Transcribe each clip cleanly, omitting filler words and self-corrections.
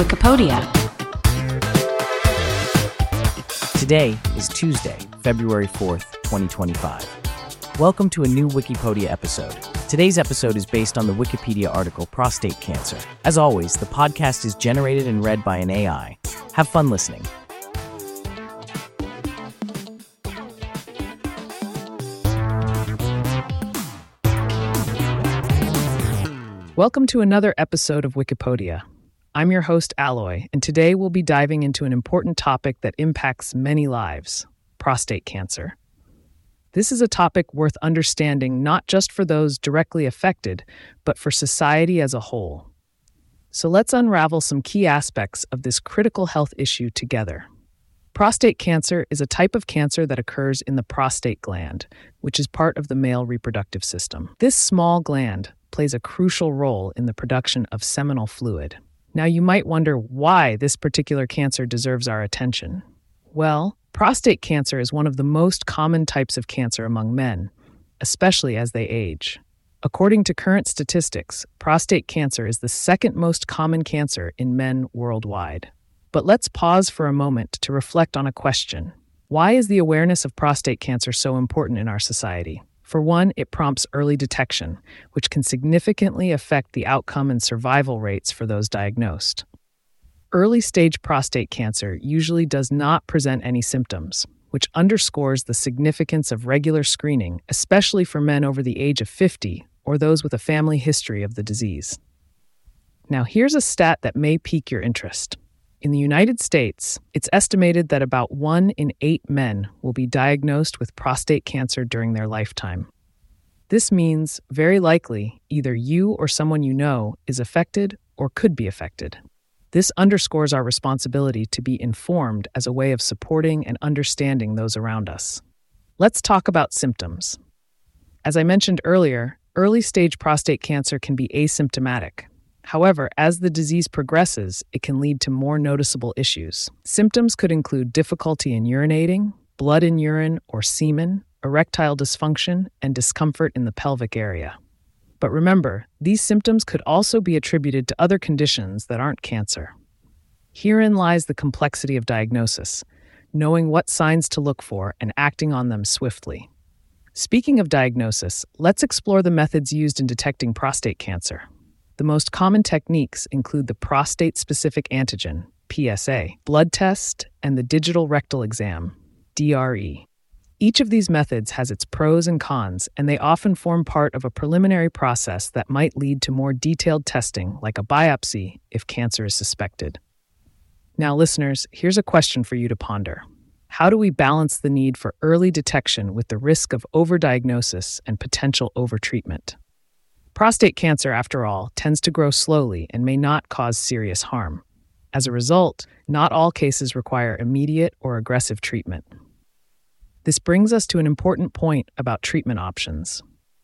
Wikipedia. Today is Tuesday, February 4th, 2025. Welcome to a new Wikipedia episode. Today's episode is based on the Wikipedia article Prostate Cancer. As always, the podcast is generated and read by an AI. Have fun listening. Welcome to another episode of Wikipedia. I'm your host, Alloy, and today we'll be diving into an important topic that impacts many lives: prostate cancer. This is a topic worth understanding not just for those directly affected, but for society as a whole. So let's unravel some key aspects of this critical health issue together. Prostate cancer is a type of cancer that occurs in the prostate gland, which is part of the male reproductive system. This small gland plays a crucial role in the production of seminal fluid. Now, you might wonder why this particular cancer deserves our attention. Well, prostate cancer is one of the most common types of cancer among men, especially as they age. According to current statistics, prostate cancer is the second most common cancer in men worldwide. But let's pause for a moment to reflect on a question. Why is the awareness of prostate cancer so important in our society? For one, it prompts early detection, which can significantly affect the outcome and survival rates for those diagnosed. Early-stage prostate cancer usually does not present any symptoms, which underscores the significance of regular screening, especially for men over the age of 50 or those with a family history of the disease. Now, here's a stat that may pique your interest. In the United States, it's estimated that about 1 in 8 men will be diagnosed with prostate cancer during their lifetime. This means, very likely, either you or someone you know is affected or could be affected. This underscores our responsibility to be informed as a way of supporting and understanding those around us. Let's talk about symptoms. As I mentioned earlier, early-stage prostate cancer can be asymptomatic. However, as the disease progresses, it can lead to more noticeable issues. Symptoms could include difficulty in urinating, blood in urine or semen, erectile dysfunction, and discomfort in the pelvic area. But remember, these symptoms could also be attributed to other conditions that aren't cancer. Herein lies the complexity of diagnosis, knowing what signs to look for and acting on them swiftly. Speaking of diagnosis, let's explore the methods used in detecting prostate cancer. The most common techniques include the prostate-specific antigen, PSA, blood test, and the digital rectal exam, DRE. Each of these methods has its pros and cons, and they often form part of a preliminary process that might lead to more detailed testing, like a biopsy, if cancer is suspected. Now, listeners, here's a question for you to ponder. How do we balance the need for early detection with the risk of overdiagnosis and potential overtreatment? Prostate cancer, after all, tends to grow slowly and may not cause serious harm. As a result, not all cases require immediate or aggressive treatment. This brings us to an important point about treatment options.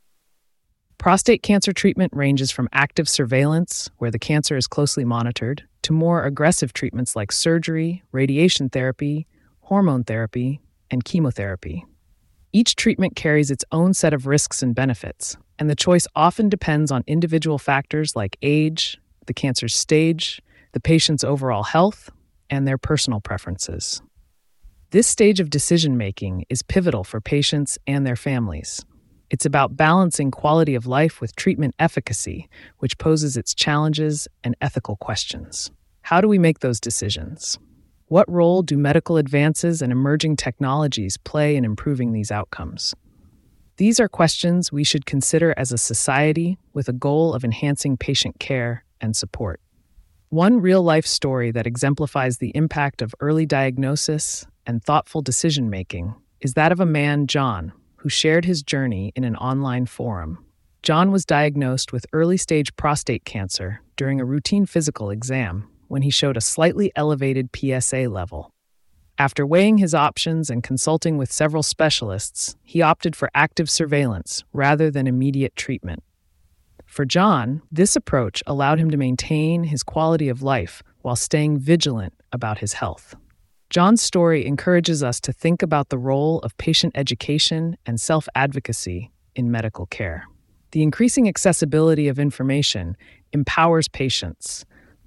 Prostate cancer treatment ranges from active surveillance, where the cancer is closely monitored, to more aggressive treatments like surgery, radiation therapy, hormone therapy, and chemotherapy. Each treatment carries its own set of risks and benefits, and the choice often depends on individual factors like age, the cancer's stage, the patient's overall health, and their personal preferences. This stage of decision-making is pivotal for patients and their families. It's about balancing quality of life with treatment efficacy, which poses its challenges and ethical questions. How do we make those decisions? What role do medical advances and emerging technologies play in improving these outcomes? These are questions we should consider as a society with a goal of enhancing patient care and support. One real-life story that exemplifies the impact of early diagnosis and thoughtful decision-making is that of a man, John, who shared his journey in an online forum. John was diagnosed with early-stage prostate cancer during a routine physical exam when he showed a slightly elevated PSA level. After weighing his options and consulting with several specialists, he opted for active surveillance rather than immediate treatment. For John, this approach allowed him to maintain his quality of life while staying vigilant about his health. John's story encourages us to think about the role of patient education and self-advocacy in medical care. The increasing accessibility of information empowers patients,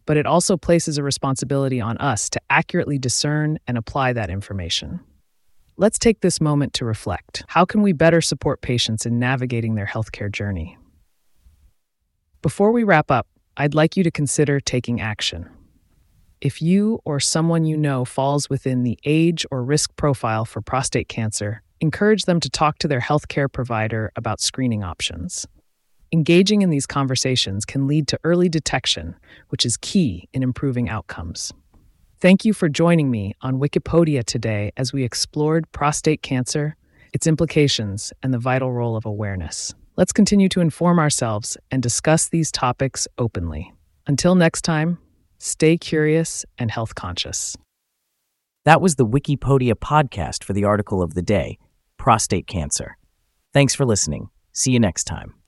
but it also places a responsibility on us to accurately discern and apply that information. Let's take this moment to reflect. How can we better support patients in navigating their healthcare journey? Before we wrap up, I'd like you to consider taking action. If you or someone you know falls within the age or risk profile for prostate cancer, encourage them to talk to their healthcare provider about screening options. Engaging in these conversations can lead to early detection, which is key in improving outcomes. Thank you for joining me on Wikipedia today as we explored prostate cancer, its implications, and the vital role of awareness. Let's continue to inform ourselves and discuss these topics openly. Until next time, stay curious and health conscious. That was the Wikipedia podcast for the article of the day, Prostate Cancer. Thanks for listening. See you next time.